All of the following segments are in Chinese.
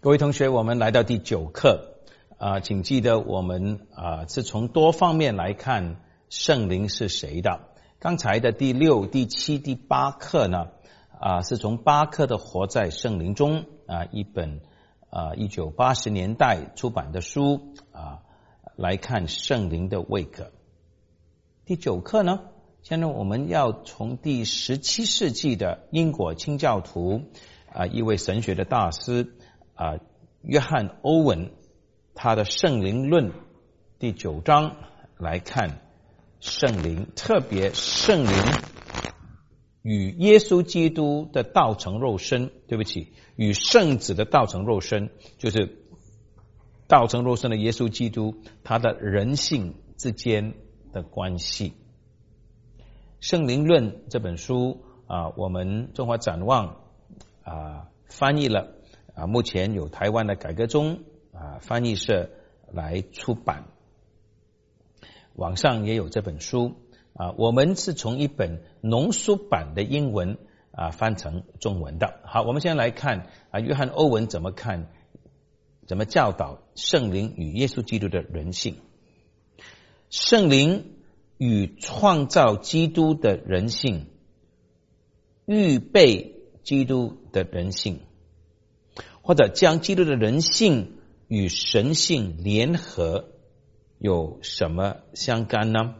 各位同学，我们来到第9课请记得我们是从多方面来看圣灵是谁的。刚才的第6、第7、第8课呢是从8课的活在圣灵中一本1980年代出版的书来看圣灵的位格。第9课呢，现在我们要从第17世纪的英国清教徒一位神学的大师约翰·欧文他的圣灵论第9章来看圣灵，特别圣灵与耶稣基督的道成肉身，与圣子的道成肉身，就是道成肉身的耶稣基督他的人性之间的关系。圣灵论这本书我们中华展望翻译了目前有台湾的改革中翻译社来出版，网上也有这本书我们是从一本浓缩版的英文翻成中文的。好，我们先来看约翰·欧文怎么教导圣灵与耶稣基督的人性。圣灵与创造基督的人性，预备基督的人性，或者将基督的人性与神性联合，有什么相干呢？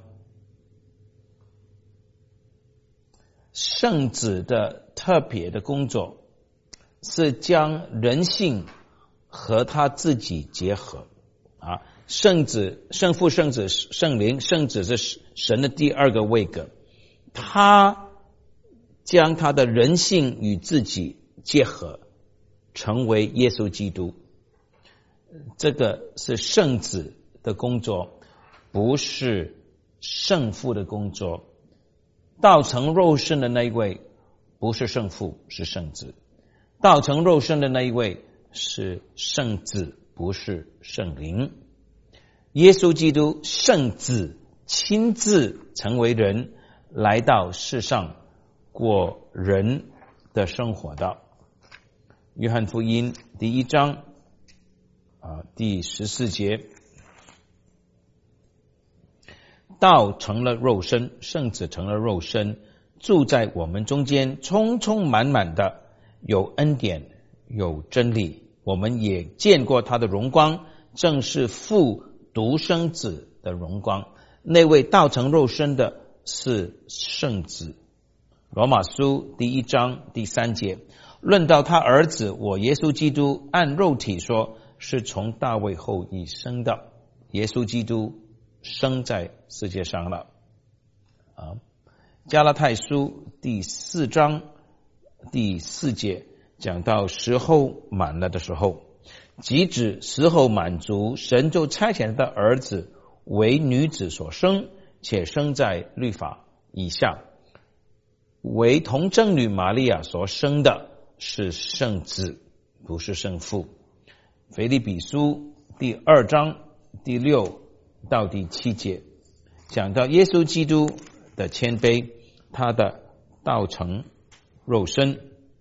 圣子的特别的工作是将人性和他自己结合圣子、圣父、圣子、圣灵，圣子是神的第二个位格，他将他的人性与自己结合，成为耶稣基督。这个是圣子的工作，不是圣父的工作。道成肉身的那一位不是圣父，是圣子；道成肉身的那一位是圣子，不是圣灵。耶稣基督圣子亲自成为人，来到世上过人的生活的。约翰福音第1章第14节，道成了肉身，圣子成了肉身，住在我们中间，充充满满的有恩典有真理。我们也见过他的荣光，正是父独生子的荣光。那位道成肉身的是圣子。罗马书第1章第3节，论到他儿子我耶稣基督，按肉体说是从大卫后裔生的。耶稣基督生在世界上了加拉太书第4章第4节讲到时候满了的时候，即指时候满足，神就差遣他的儿子为女子所生，且生在律法以下。为童贞女玛利亚所生的是圣子，不是圣父。腓立比书第2章第6到第7节讲到耶稣基督的谦卑，他的道成肉身，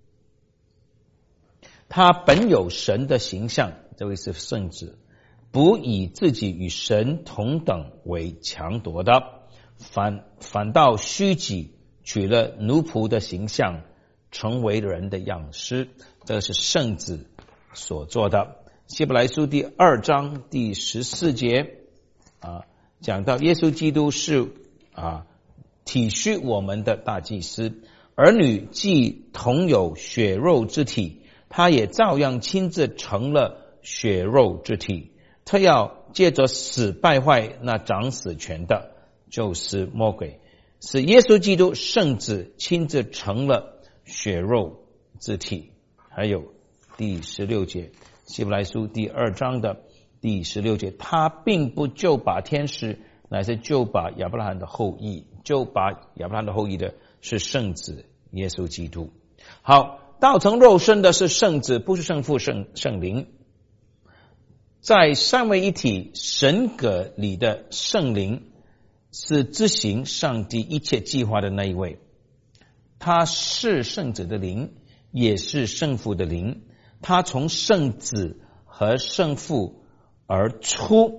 他本有神的形象，这位是圣子，不以自己与神同等为强夺的，反倒虚己，取了奴仆的形象，成为人的样式。这是圣子所做的。希伯来书第2章第14节讲到耶稣基督是体恤我们的大祭司，儿女既同有血肉之体，他也照样亲自成了血肉之体。他要借着死败坏那掌死权的，就是魔鬼，使耶稣基督圣子亲自成了血肉之体。还有第16节，希伯来书第2章的第16节，他并不就把天使，乃是就把亚伯拉罕的后裔，就把亚伯拉罕的后裔的是圣子耶稣基督。好，道成肉身的是圣子，不是圣父圣灵。在三位一体神格里的圣灵是执行上帝一切计划的那一位，他是圣子的灵，也是圣父的灵， 他从圣子和圣父而出，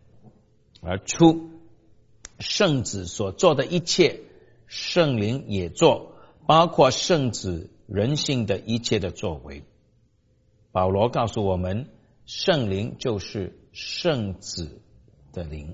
圣子所做的一切，圣灵也做，包括圣子人性的一切的作为。保罗告诉我们，圣灵就是圣子的灵，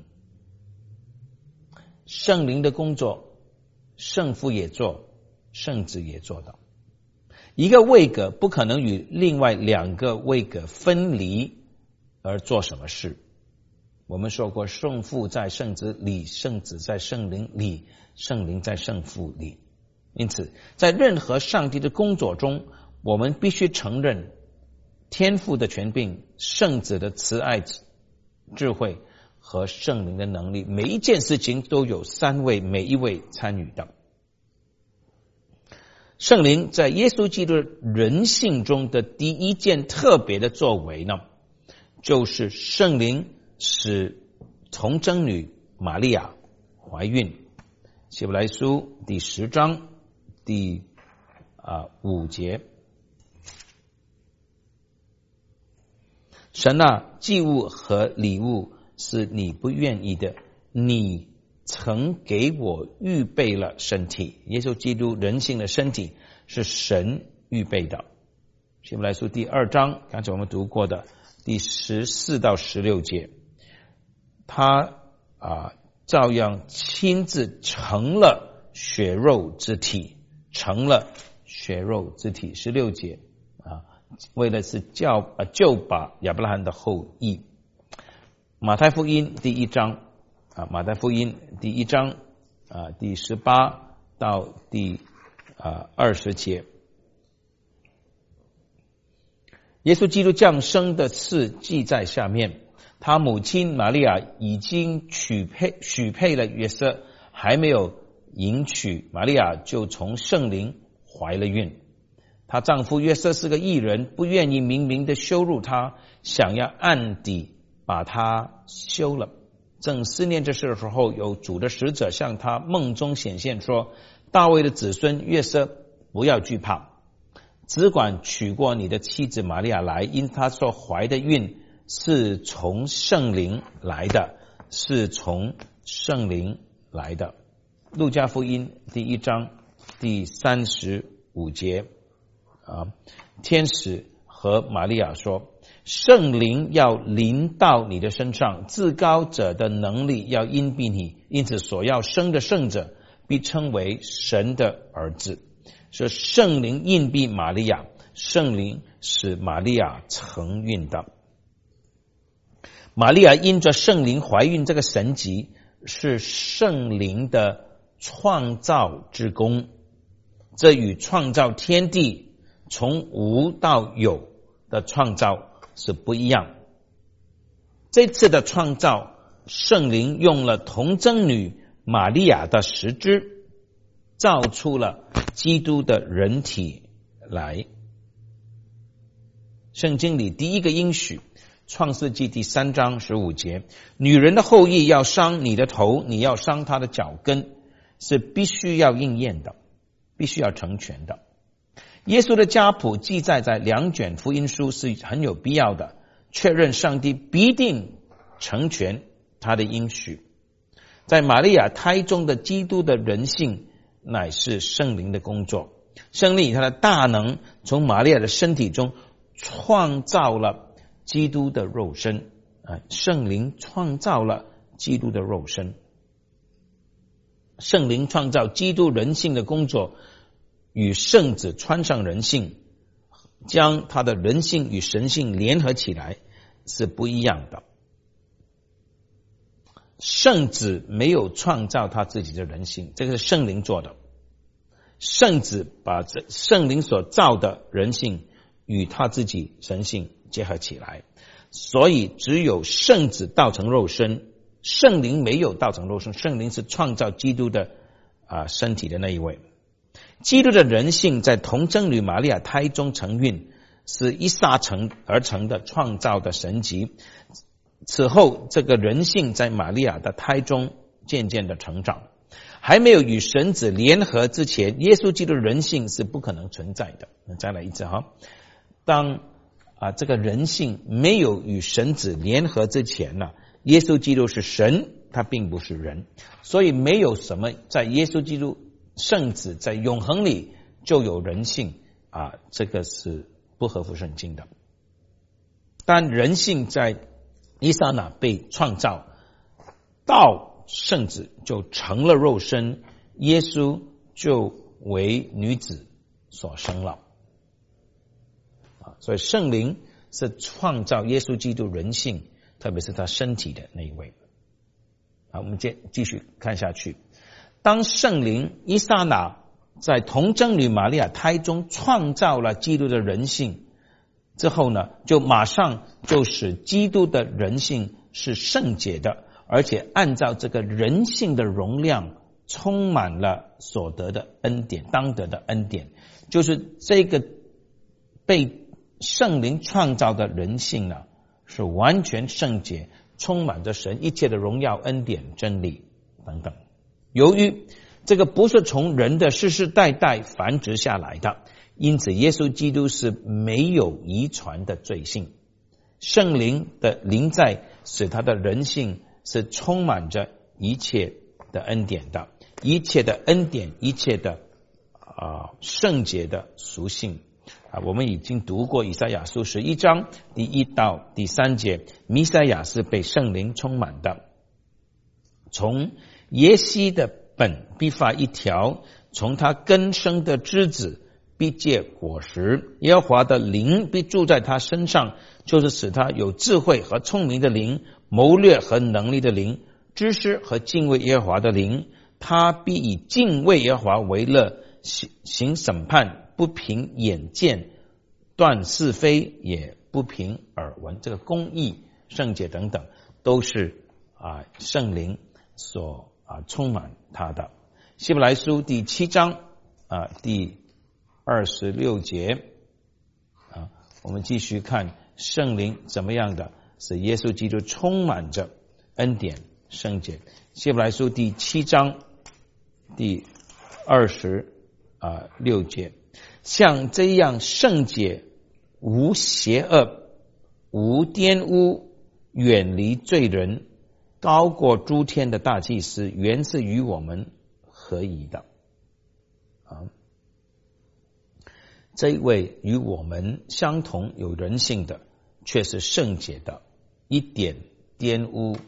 圣灵的工作，圣父也做，圣子也做到。一个位格不可能与另外两个位格分离而做什么事。我们说过，圣父在圣子里，圣子在圣灵里，圣灵在圣父里。因此在任何上帝的工作中，我们必须承认天父的权柄，圣子的慈爱、智慧和圣灵的能力。每一件事情都有三位，每一位参与的。圣灵在耶稣基督人性中的第一件特别的作为呢，就是圣灵使童贞女玛利亚怀孕。希伯来书第10章第5节，神啊，祭物和礼物是你不愿意的，你曾给我预备了身体。耶稣基督人性的身体是神预备的。希伯来书第2章，刚才我们读过的第14到16节，他照样亲自成了血肉之体，成了血肉之体。16节为的是救拔亚伯拉罕的后裔。马太福音第1章马太福音第1章第18到第20节，耶稣基督降生的事记在下面。他母亲玛利亚已经许配了约瑟，还没有迎娶，玛利亚就从圣灵怀了孕。她丈夫约瑟是个义人，不愿意明明的羞辱她，想要暗地把她休了。正思念这事的时候，有主的使者向他梦中显现说，大卫的子孙约瑟，不要惧怕，只管娶过你的妻子玛利亚来，因她所怀的孕是从圣灵来的，是从圣灵来的。路加福音第1章第35节，天使和玛利亚说，圣灵要临到你的身上，至高者的能力要荫庇你，因此所要生的圣者必称为神的儿子。说圣灵荫庇玛利亚，圣灵使玛利亚承孕的。玛利亚因着圣灵怀孕，这个神迹是圣灵的创造之功，这与创造天地从无到有的创造是不一样。这次的创造，圣灵用了童贞女玛利亚的实质，造出了基督的人体来。圣经里第一个应许，创世纪第3章15节，女人的后裔要伤你的头，你要伤她的脚跟，是必须要应验的，必须要成全的。耶稣的家谱记载在2卷福音书是很有必要的，确认上帝必定成全他的应许。在玛利亚胎中的基督的人性乃是圣灵的工作，圣灵以他的大能从玛利亚的身体中创造了基督的肉身，圣灵创造了基督的肉身。圣灵创造基督人性的工作与圣子穿上人性，将他的人性与神性联合起来是不一样的。圣子没有创造他自己的人性，这个是圣灵做的。圣子把圣灵所造的人性与他自己神性结合起来，所以只有圣子道成肉身，圣灵没有道成肉身，圣灵是创造基督的身体的那一位。基督的人性在童贞女玛利亚胎中承孕，是一撒而成的创造的神迹。此后这个人性在玛利亚的胎中渐渐的成长，还没有与神子联合之前，耶稣基督的人性是不可能存在的。再来一次当这个人性没有与神子联合之前呢，耶稣基督是神，他并不是人，所以没有什么在耶稣基督圣子在永恒里就有人性这个是不合乎圣经的。但人性在一刹那被创造，到圣子就成了肉身，耶稣就为女子所生了。所以圣灵是创造耶稣基督人性，特别是他身体的那一位。我们继续看下去。当圣灵一刹那在童贞女玛利亚胎中创造了基督的人性之后呢，就马上就使基督的人性是圣洁的，而且按照这个人性的容量充满了所得的恩典，当得的恩典，就是这个被圣灵创造的人性呢，是完全圣洁，充满着神一切的荣耀、恩典、真理等等。由于这个不是从人的世世代代繁殖下来的，因此耶稣基督是没有遗传的罪性。圣灵的灵在使他的人性是充满着一切的恩典的，一切的恩典，一切的圣洁的属性。我们已经读过以赛亚书11章第1到第3节，弥赛亚是被圣灵充满的。从耶西的本必发一条，从他根生的枝子必结果实。耶和华的灵必住在他身上，就是使他有智慧和聪明的灵，谋略和能力的灵，知识和敬畏耶和华的灵。他必以敬畏耶和华为乐，行审判，不凭眼见，断是非，也不凭耳闻。这个公义、圣洁等等，都是圣灵所充满他的。希伯来书第7章第26节我们继续看圣灵怎么样的使耶稣基督充满着恩典、圣洁。希伯来书第7章第26节，像这样圣洁、无邪恶、无玷污、远离罪人，高过诸天的大祭司，原是与我们合宜的。这一位与我们相同有人性的，却是圣洁的，一点玷污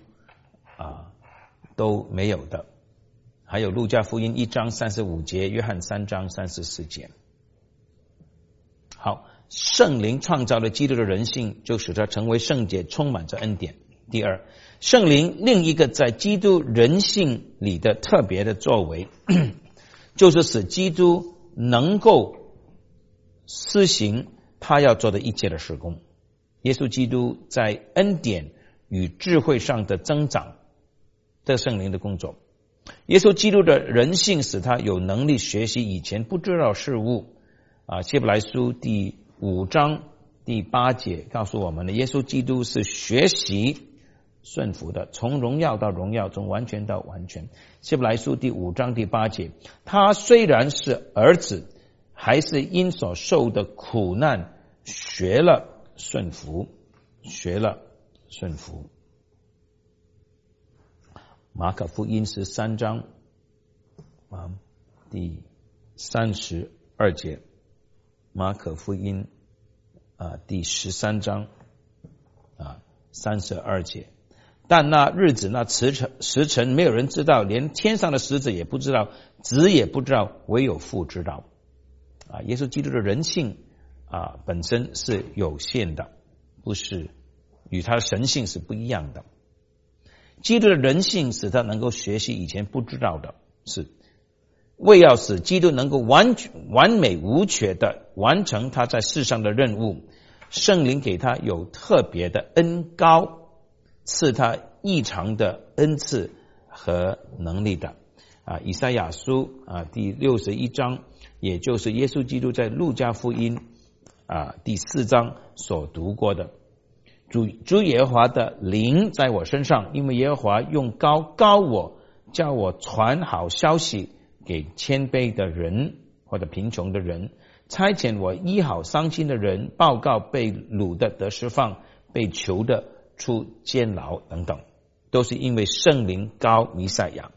都没有的。还有路加福音1章35节，约翰3章34节。好，圣灵创造了基督的人性，就使他成为圣洁，充满着恩典。第二，圣灵另一个在基督人性里的特别的作为，就是使基督能够施行他要做的一切的事工。耶稣基督在恩典与智慧上的增长的圣灵的工作。耶稣基督的人性使他有能力学习以前不知道事物。希伯来书第5章第8节告诉我们的，耶稣基督是学习顺服的，从荣耀到荣耀，从完全到完全。希伯来书第5章第8节，他虽然是儿子，还是因所受的苦难学了顺服，学了顺服。马可福音13章第32节，马可福音第13章32节，但那日子那时辰没有人知道，连天上的使者也不知道，子也不知道，唯有父知道。耶稣基督的人性本身是有限的，不是与他的神性是不一样的。基督的人性使他能够学习以前不知道的事，为要使基督能够完美无缺的完成他在世上的任务，圣灵给他有特别的恩膏，赐他异常的恩赐和能力的。以赛亚书第61章，也就是耶稣基督在路加福音第4章所读过的，主耶和华的灵在我身上，因为耶和华用膏我，叫我传好消息给谦卑的人或者贫穷的人， 差遣我医好伤心的人，报告被掳的得释放，被囚的出监牢等等，都是因为圣灵膏弥赛亚。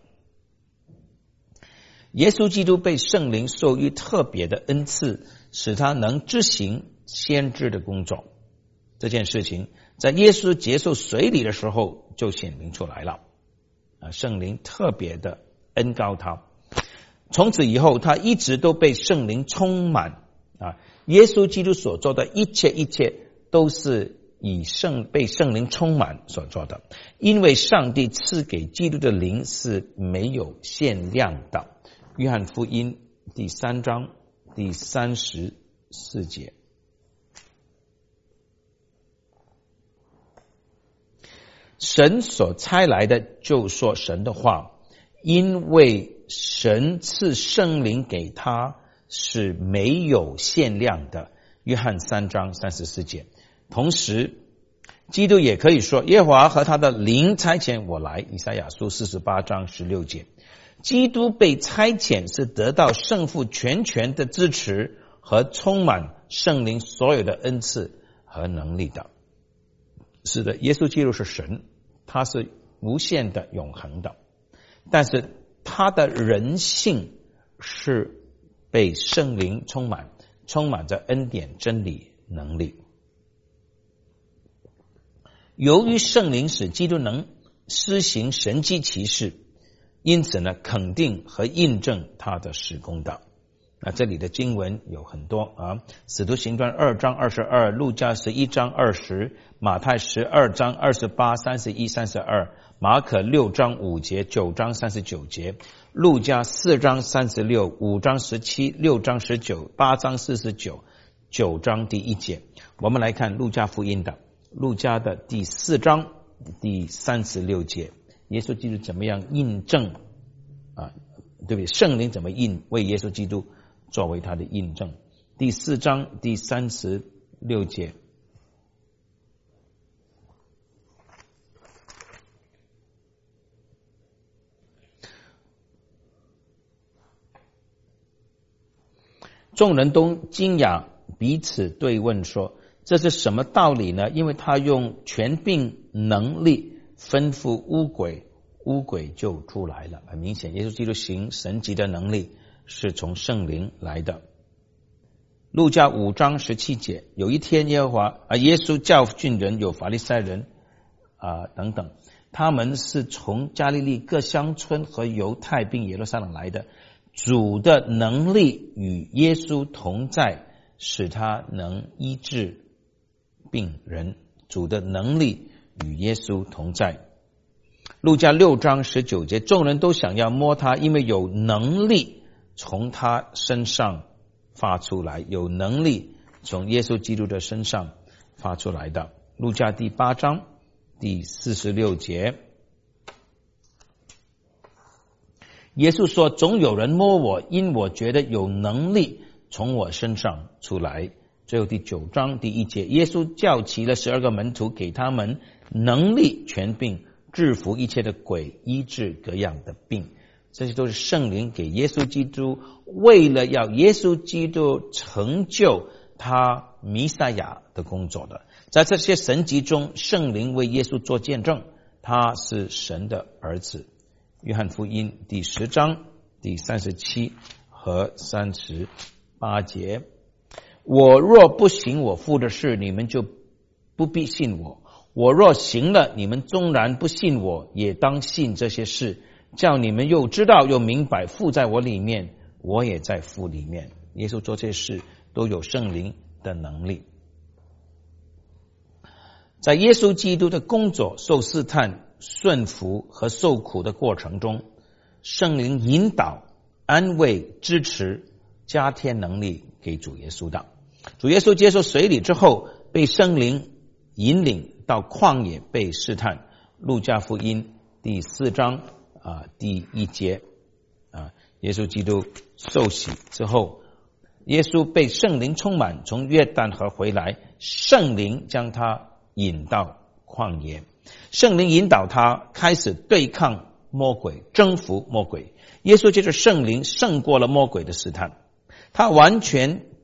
耶稣基督被圣灵授予特别的恩赐，使他能执行先知的工作。这件事情在耶稣接受水礼的时候就显明出来了。圣灵特别的恩膏他，从此以后他一直都被圣灵充满。耶稣基督所做的一切都是被圣灵充满所做的，因为上帝赐给基督的灵是没有限量的。约翰福音第3章第34节，神所差来的就说神的话，因为神赐圣灵给他是没有限量的。约翰3章34节。同时基督也可以说，耶和华和他的灵差遣我来。以赛亚书48章16节。基督被差遣是得到圣父全权的支持和充满圣灵所有的恩赐和能力的。是的，耶稣基督是神，他是无限的永恒的，但是他的人性是被圣灵充满着恩典真理能力。由于圣灵使基督能施行神迹奇事，因此呢，肯定和印证他的事工的。这里的经文有很多使徒行传2章22，路加11章20，马太12章28、31、32，马可6章5节、9章39节，路加4章36、5章17、6章19、8章49、9章第1节。我们来看路加福音的路加的第4章第36节，耶稣基督怎么样印证对不对？圣灵怎么为耶稣基督作为他的印证。第4章第36节，众人都惊讶，彼此对问说，这是什么道理呢？因为他用权柄能力吩咐污鬼，污鬼就出来了。很明显，耶稣基督行神迹的能力是从圣灵来的。路加5章17节，有一天耶稣教训人，有法利赛人等等，他们是从加利利各乡村和犹太并耶路撒冷来的。主的能力与耶稣同在，使他能医治病人。主的能力与耶稣同在。路加6章19节，众人都想要摸他，因为有能力从他身上发出来，有能力从耶稣基督的身上发出来的。路加第8章第46节，耶稣说，总有人摸我，因我觉得有能力从我身上出来。最后第9章第1节，耶稣叫齐了12个门徒，给他们能力权柄，制服一切的鬼，医治各样的病。这些都是圣灵给耶稣基督，为了要耶稣基督成就他弥赛亚的工作的。在这些神迹中，圣灵为耶稣做见证，他是神的儿子。约翰福音第10章第37和38节，我若不行我父的事，你们就不必信我；我若行了，你们纵然不信我，也当信这些事，叫你们又知道又明白，父在我里面，我也在父里面。耶稣做这些事都有圣灵的能力。在耶稣基督的工作、受试探、顺服和受苦的过程中，圣灵引导、安慰、支持、加添能力给主耶稣的。主耶稣接受水礼之后，被圣灵引领到旷野被试探。路加福音第4章第1节，耶稣基督受洗之后，耶稣被圣灵充满，从约旦河回来，圣灵将他引到旷野。圣灵引导他开始对抗魔鬼，征服魔鬼。耶稣借着圣灵胜过了魔鬼的试探，他完全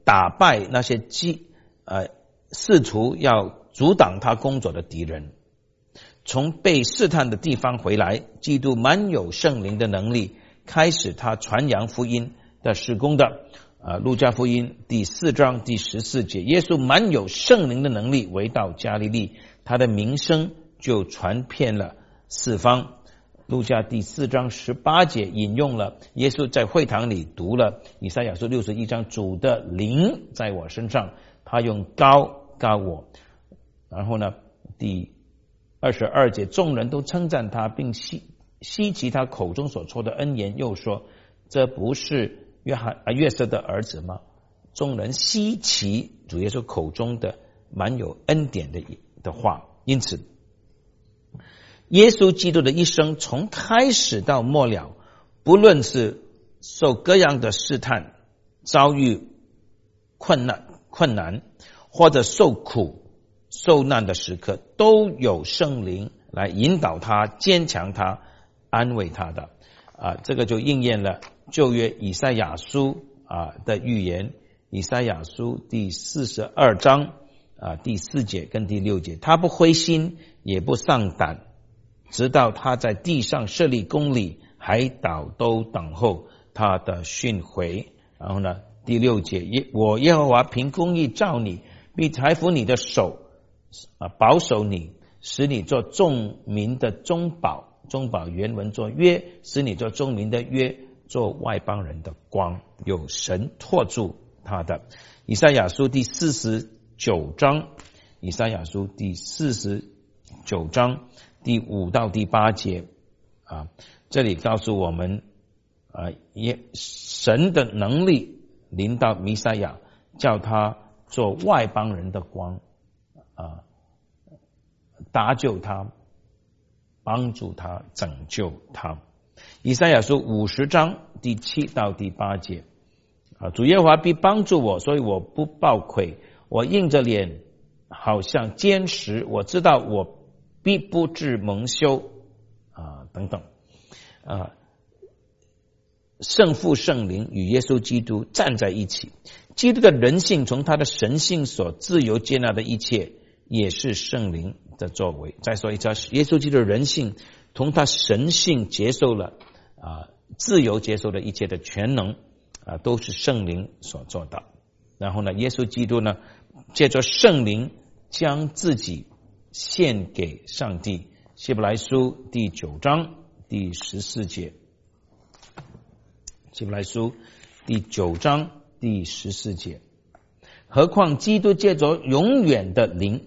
打败那些试图要阻挡他工作的敌人。从被试探的地方回来，基督满有圣灵的能力，开始他传扬福音的事工的。路加福音第4章第14节，耶稣满有圣灵的能力，回到加利利，他的名声就传遍了四方。路加第4章18节引用了耶稣在会堂里读了以赛亚书61章，主的灵在我身上，他用膏膏我。然后呢，第22节，众人都称赞他，并希奇他口中所说的恩言，又说这不是约瑟的儿子吗？众人希奇主耶稣口中的满有恩典的话。因此耶稣基督的一生从开始到末了，不论是受各样的试探，遭遇困难或者受苦受难的时刻，都有圣灵来引导他、坚强他、安慰他的。这个就应验了旧约以赛亚书的预言。以赛亚书第42章第4节跟第6节，他不灰心也不丧胆，直到他在地上设立公理，海岛都等候他的训诲。然后呢，第6节，我耶和华凭公义召你，必裁服你的手，保守你，使你做众民的中保。中保原文做约，使你做众民的约，做外邦人的光，有神托住他的。以赛亚书第49章，以赛亚书第49章第5到第8节这里告诉我们神的能力临到弥赛亚，叫他做外邦人的光，搭救他，帮助他，拯救他。以赛亚书50章第7到第8节，主耶和华必帮助我，所以我不抱愧，我硬着脸好像坚实，我知道我必不致蒙羞等等。圣父圣灵与耶稣基督站在一起，基督的人性从他的神性所自由接纳的一切，也是圣灵的作为。再说一次，耶稣基督的人性从他神性接受了自由接受的一切的全能都是圣灵所做的。然后呢，耶稣基督呢，借着圣灵将自己献给上帝。希伯来书第9章第14节，希伯来书第9章第14节，何况基督借着永远的灵，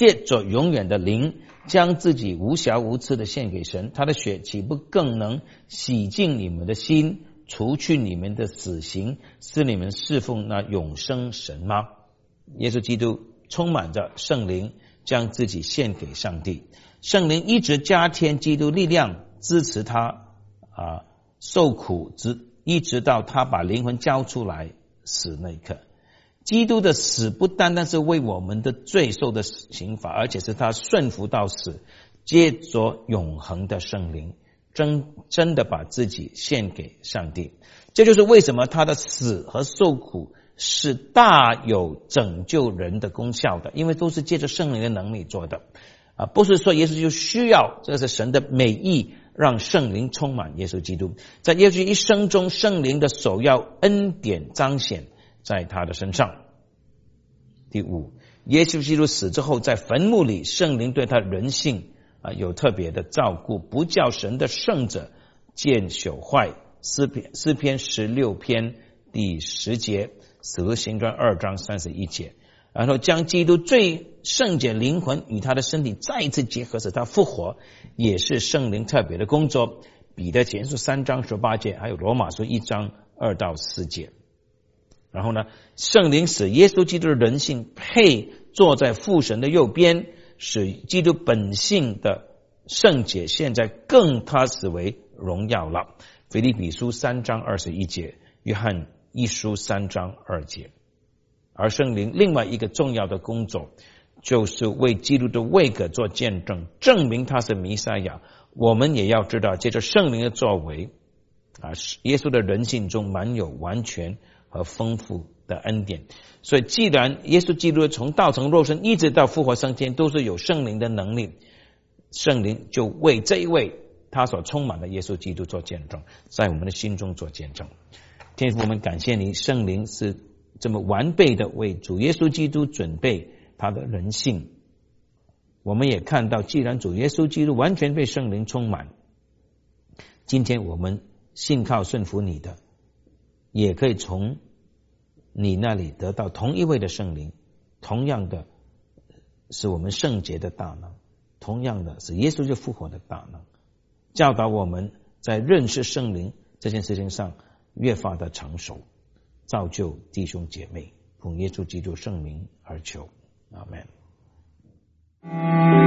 将自己无瑕无疵的献给神，他的血岂不更能洗净你们的心，除去你们的死刑，使你们侍奉那永生神吗？耶稣基督充满着圣灵，将自己献给上帝。圣灵一直加添基督力量，支持他受苦，一直到他把灵魂交出来死那一刻。基督的死不单单是为我们的罪受的刑罚，而且是他顺服到死，借着永恒的圣灵真的把自己献给上帝。这就是为什么他的死和受苦是大有拯救人的功效的，因为都是借着圣灵的能力做的不是说耶稣就需要，这是神的美意，让圣灵充满耶稣基督。在耶稣一生中，圣灵的首要恩典彰显在他的身上。第5，耶稣基督死之后，在坟墓里，圣灵对他人性有特别的照顾，不叫神的圣者见朽坏。诗篇16篇第10节，使徒行传2章31节。然后将基督最圣洁灵魂与他的身体再一次结合，使他复活，也是圣灵特别的工作。彼得前书3章18节，还有罗马书1章2到4节。然后呢，圣灵使耶稣基督的人性配坐在父神的右边，使基督本性的圣洁现在更他使为荣耀了。腓立比书3章21节，约翰1书3章2节。而圣灵另外一个重要的工作，就是为基督的位格做见证，证明他是弥赛亚。我们也要知道，借着圣灵的作为耶稣的人性中满有完全和丰富的恩典。所以既然耶稣基督从道成肉身一直到复活升天都是有圣灵的能力，圣灵就为这一位他所充满的耶稣基督做见证，在我们的心中做见证。天父，我们感谢你，圣灵是这么完备的为主耶稣基督准备他的人性。我们也看到，既然主耶稣基督完全被圣灵充满，今天我们信靠顺服你的，也可以从你那里得到同一位的圣灵，同样的是我们圣洁的大能，同样的是耶稣就复活的大能，教导我们在认识圣灵这件事情上越发的成熟，造就弟兄姐妹，奉耶稣基督圣名而求，阿们。